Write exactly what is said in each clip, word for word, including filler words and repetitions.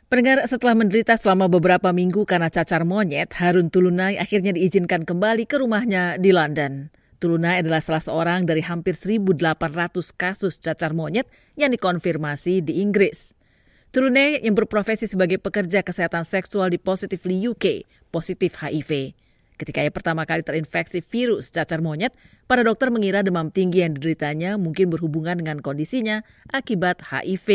Pendengar, setelah menderita selama beberapa minggu karena cacar monyet, Harun Tulunai akhirnya diizinkan kembali ke rumahnya di London. Tulunai adalah salah seorang dari hampir seribu delapan ratus kasus cacar monyet yang dikonfirmasi di Inggris. Tulunai yang berprofesi sebagai pekerja kesehatan seksual di Positively U K, positif H I V. Ketika ia pertama kali terinfeksi virus cacar monyet, para dokter mengira demam tinggi yang dideritanya mungkin berhubungan dengan kondisinya akibat H I V.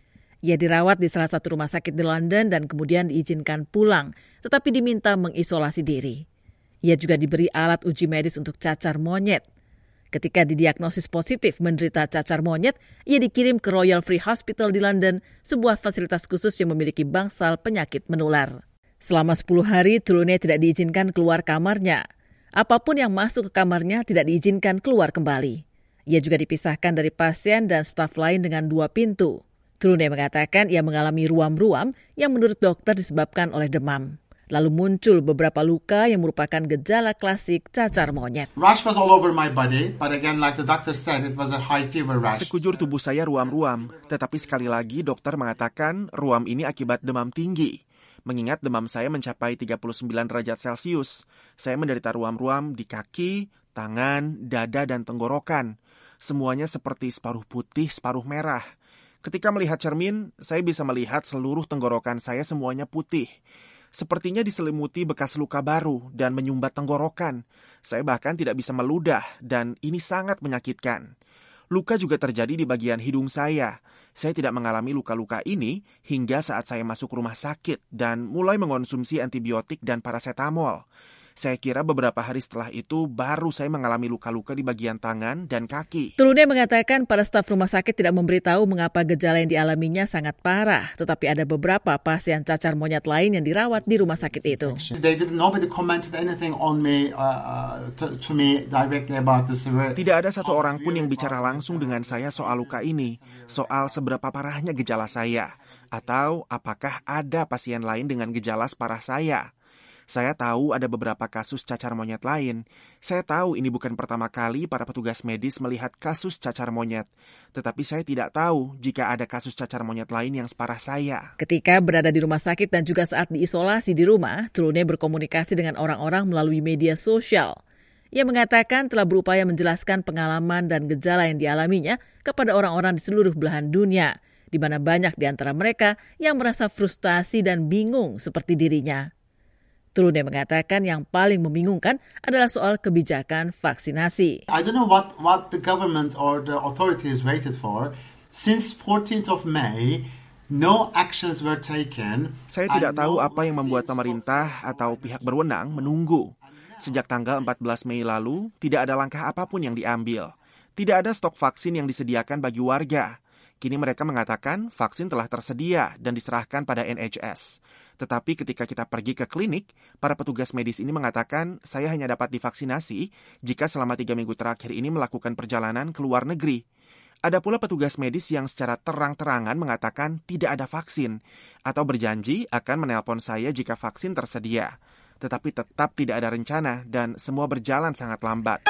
Ia dirawat di salah satu rumah sakit di London dan kemudian diizinkan pulang, tetapi diminta mengisolasi diri. Ia juga diberi alat uji medis untuk cacar monyet. Ketika didiagnosis positif menderita cacar monyet, ia dikirim ke Royal Free Hospital di London, sebuah fasilitas khusus yang memiliki bangsal penyakit menular. Selama sepuluh hari, Tulunai tidak diizinkan keluar kamarnya. Apapun yang masuk ke kamarnya tidak diizinkan keluar kembali. Ia juga dipisahkan dari pasien dan staf lain dengan dua pintu. Tulunai mengatakan ia mengalami ruam-ruam yang menurut dokter disebabkan oleh demam. Lalu muncul beberapa luka yang merupakan gejala klasik cacar monyet. Rash was all over my body, but again, like the doctor said, it was a high fever rash. Sekujur tubuh saya ruam-ruam, tetapi sekali lagi dokter mengatakan ruam ini akibat demam tinggi. Mengingat demam saya mencapai tiga puluh sembilan derajat Celcius, saya menderita ruam-ruam di kaki, tangan, dada, dan tenggorokan. Semuanya seperti separuh putih, separuh merah. Ketika melihat cermin, saya bisa melihat seluruh tenggorokan saya semuanya putih. Sepertinya diselimuti bekas luka baru dan menyumbat tenggorokan. Saya bahkan tidak bisa meludah dan ini sangat menyakitkan. Luka juga terjadi di bagian hidung saya. Saya tidak mengalami luka-luka ini hingga saat saya masuk rumah sakit dan mulai mengonsumsi antibiotik dan parasetamol. Saya kira beberapa hari setelah itu baru saya mengalami luka-luka di bagian tangan dan kaki. Tulunai mengatakan para staf rumah sakit tidak memberitahu mengapa gejala yang dialaminya sangat parah, tetapi ada beberapa pasien cacar monyet lain yang dirawat di rumah sakit itu. Tidak ada satu orang pun yang bicara langsung dengan saya soal luka ini, soal seberapa parahnya gejala saya, atau apakah ada pasien lain dengan gejala separah saya. Saya tahu ada beberapa kasus cacar monyet lain. Saya tahu ini bukan pertama kali para petugas medis melihat kasus cacar monyet. Tetapi saya tidak tahu jika ada kasus cacar monyet lain yang separah saya. Ketika berada di rumah sakit dan juga saat diisolasi di rumah, Tulunai berkomunikasi dengan orang-orang melalui media sosial. Ia mengatakan telah berupaya menjelaskan pengalaman dan gejala yang dialaminya kepada orang-orang di seluruh belahan dunia, di mana banyak di antara mereka yang merasa frustasi dan bingung seperti dirinya. Tulunai mengatakan yang paling membingungkan adalah soal kebijakan vaksinasi. I don't know what what the government or the authorities waited for. Since fourteenth of May, no actions were taken. Saya tidak tahu apa yang membuat pemerintah atau pihak berwenang menunggu. Sejak tanggal empat belas Mei lalu, tidak ada langkah apapun yang diambil. Tidak ada stok vaksin yang disediakan bagi warga. Kini mereka mengatakan vaksin telah tersedia dan diserahkan pada N H S. Tetapi ketika kita pergi ke klinik, para petugas medis ini mengatakan saya hanya dapat divaksinasi jika selama tiga minggu terakhir ini melakukan perjalanan ke luar negeri. Ada pula petugas medis yang secara terang-terangan mengatakan tidak ada vaksin atau berjanji akan menelpon saya jika vaksin tersedia. Tetapi tetap tidak ada rencana dan semua berjalan sangat lambat.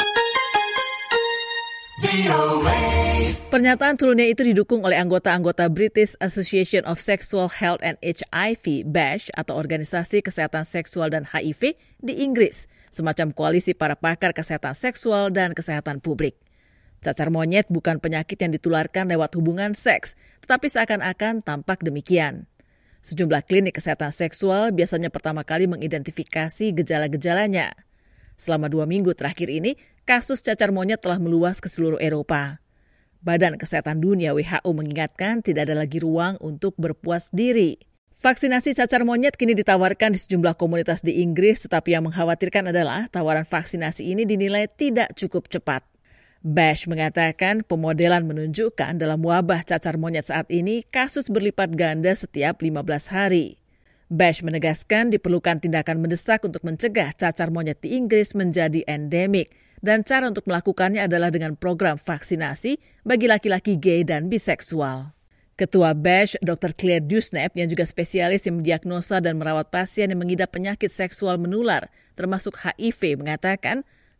Pernyataan Tulunai itu didukung oleh anggota-anggota British Association of Sexual Health and H I V B A S H atau Organisasi Kesehatan Seksual dan H I V di Inggris, semacam koalisi para pakar kesehatan seksual dan kesehatan publik. Cacar monyet bukan penyakit yang ditularkan lewat hubungan seks, tetapi seakan-akan tampak demikian. Sejumlah klinik kesehatan seksual biasanya pertama kali mengidentifikasi gejala-gejalanya. Selama dua minggu terakhir ini, kasus cacar monyet telah meluas ke seluruh Eropa. Badan Kesehatan Dunia W H O mengingatkan tidak ada lagi ruang untuk berpuas diri. Vaksinasi cacar monyet kini ditawarkan di sejumlah komunitas di Inggris, tetapi yang mengkhawatirkan adalah tawaran vaksinasi ini dinilai tidak cukup cepat. B A S H mengatakan pemodelan menunjukkan dalam wabah cacar monyet saat ini kasus berlipat ganda setiap lima belas hari. B A S H menegaskan diperlukan tindakan mendesak untuk mencegah cacar monyet di Inggris menjadi endemik, dan cara untuk melakukannya adalah dengan program vaksinasi bagi laki-laki gay dan biseksual. Ketua B A S H, Doktor Claire Dusnap, yang juga spesialis yang mendiagnosa dan merawat pasien yang mengidap penyakit seksual menular, termasuk H I V, mengatakan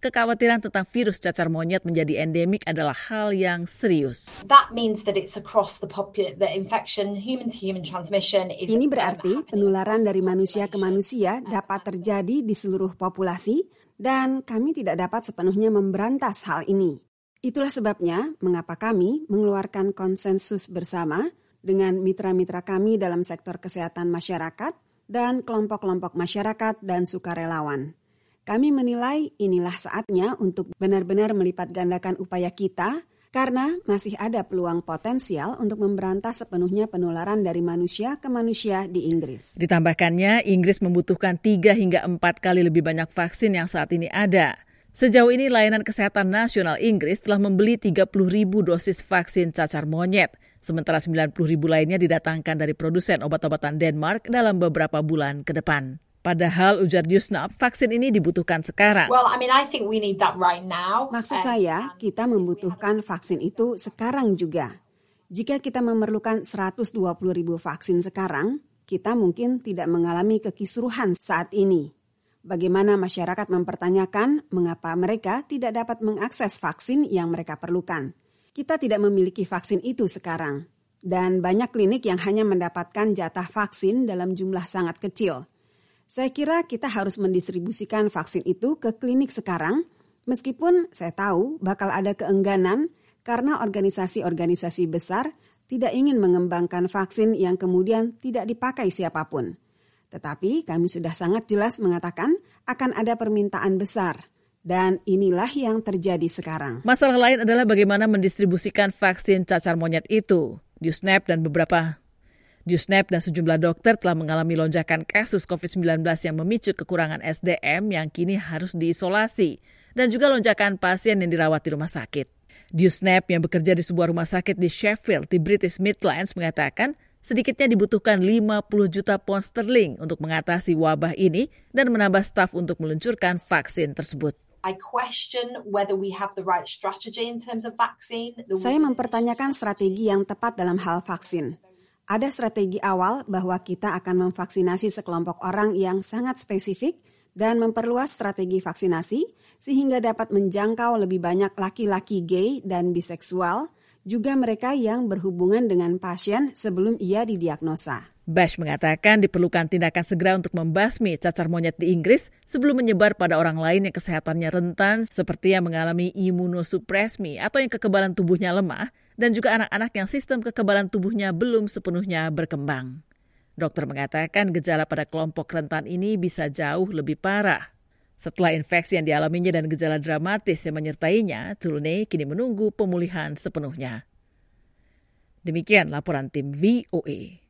kekhawatiran tentang virus cacar monyet menjadi endemik adalah hal yang serius. That means that it's across the population, the infection, human to human transmission is. Ini berarti penularan dari manusia ke manusia dapat terjadi di seluruh populasi dan kami tidak dapat sepenuhnya memberantas hal ini. Itulah sebabnya mengapa kami mengeluarkan konsensus bersama dengan mitra-mitra kami dalam sektor kesehatan masyarakat dan kelompok-kelompok masyarakat dan sukarelawan. Kami menilai inilah saatnya untuk benar-benar melipat gandakan upaya kita karena masih ada peluang potensial untuk memberantas sepenuhnya penularan dari manusia ke manusia di Inggris. Ditambahkannya, Inggris membutuhkan tiga hingga empat kali lebih banyak vaksin yang saat ini ada. Sejauh ini, Layanan Kesehatan Nasional Inggris telah membeli tiga puluh ribu dosis vaksin cacar monyet, sementara sembilan puluh ribu lainnya didatangkan dari produsen obat-obatan Denmark dalam beberapa bulan ke depan. Padahal, ujar Dewsnap, vaksin ini dibutuhkan sekarang. Well, I mean, I think we need that right now. Maksud saya, kita membutuhkan vaksin itu sekarang juga. Jika kita memerlukan seratus dua puluh ribu vaksin sekarang, kita mungkin tidak mengalami kekisruhan saat ini. Bagaimana masyarakat mempertanyakan mengapa mereka tidak dapat mengakses vaksin yang mereka perlukan. Kita tidak memiliki vaksin itu sekarang. Dan banyak klinik yang hanya mendapatkan jatah vaksin dalam jumlah sangat kecil. Saya kira kita harus mendistribusikan vaksin itu ke klinik sekarang, meskipun saya tahu bakal ada keengganan karena organisasi-organisasi besar tidak ingin mengembangkan vaksin yang kemudian tidak dipakai siapapun. Tetapi kami sudah sangat jelas mengatakan akan ada permintaan besar, dan inilah yang terjadi sekarang. Masalah lain adalah bagaimana mendistribusikan vaksin cacar monyet itu. Dewsnap dan beberapa Dewsnap dan sejumlah dokter telah mengalami lonjakan kasus covid sembilan belas yang memicu kekurangan S D M yang kini harus diisolasi dan juga lonjakan pasien yang dirawat di rumah sakit. Dewsnap yang bekerja di sebuah rumah sakit di Sheffield di British Midlands mengatakan sedikitnya dibutuhkan lima puluh juta pound sterling untuk mengatasi wabah ini dan menambah staf untuk meluncurkan vaksin tersebut. I question whether we have the right strategy in terms of vaccine. Saya mempertanyakan strategi yang tepat dalam hal vaksin. Ada strategi awal bahwa kita akan memvaksinasi sekelompok orang yang sangat spesifik dan memperluas strategi vaksinasi sehingga dapat menjangkau lebih banyak laki-laki gay dan biseksual, juga mereka yang berhubungan dengan pasien sebelum ia didiagnosa. Bash mengatakan diperlukan tindakan segera untuk membasmi cacar monyet di Inggris sebelum menyebar pada orang lain yang kesehatannya rentan seperti yang mengalami imunosupresmi atau yang kekebalan tubuhnya lemah dan juga anak-anak yang sistem kekebalan tubuhnya belum sepenuhnya berkembang. Dokter mengatakan gejala pada kelompok rentan ini bisa jauh lebih parah. Setelah infeksi yang dialaminya dan gejala dramatis yang menyertainya, Tulune kini menunggu pemulihan sepenuhnya. Demikian laporan tim V O A.